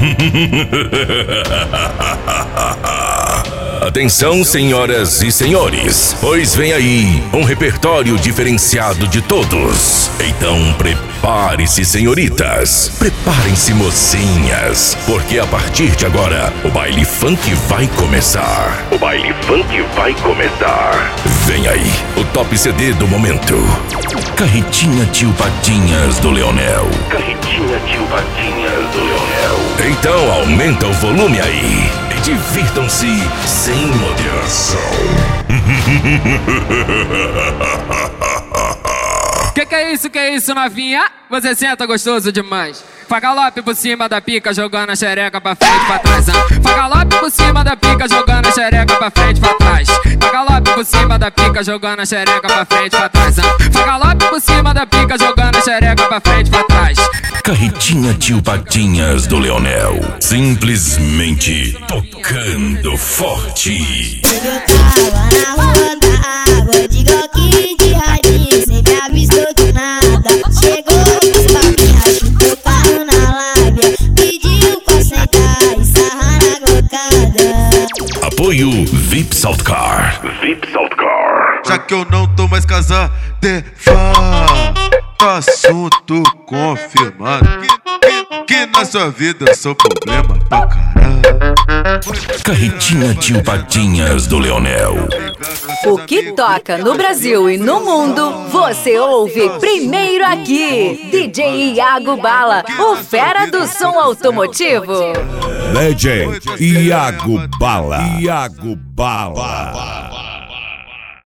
Atenção, senhoras e senhores, pois vem aí um repertório diferenciado de todos. Então prepare-se, senhoritas, preparem-se, mocinhas, porque a partir de agora o baile funk vai começar. O baile funk vai começar. Vem aí o top CD do momento. Carretinha Tio Patinhas do Leonel. Carretinha Tio Patinhas do Leonel. Então aumenta o volume aí e divirtam-se sem moderação. Que é isso, novinha? Você senta gostoso demais. Faz galope por cima da pica, jogando a xereca pra frente, pra trás. Faz galope por cima da pica, jogando a xereca pra frente, pra trás. Faz galope por cima da pica, jogando a xereca pra frente, pra trás. Faz galope por cima da pica, jogando a xereca pra frente, pra trás. Carretinha Tio Patinhas do Leonel, simplesmente tocando forte. Eu tava na rua da água, de glock de radinho, sem me avisou de nada. Chegou os papinhas, chutou carro na lábia, pediu pra sentar e sarrar na glocada. Apoio VIP Salt Car. VIP Salt Car. Já que eu não tô mais casado, assunto confirmado que na sua vida eu sou problema pra caralho. Carretinha Tio Patinhas do Leonel. O que toca no Brasil e no mundo, você ouve primeiro aqui. DJ Iago Bala, o fera do som automotivo. Legend Iago Bala. Iago Bala.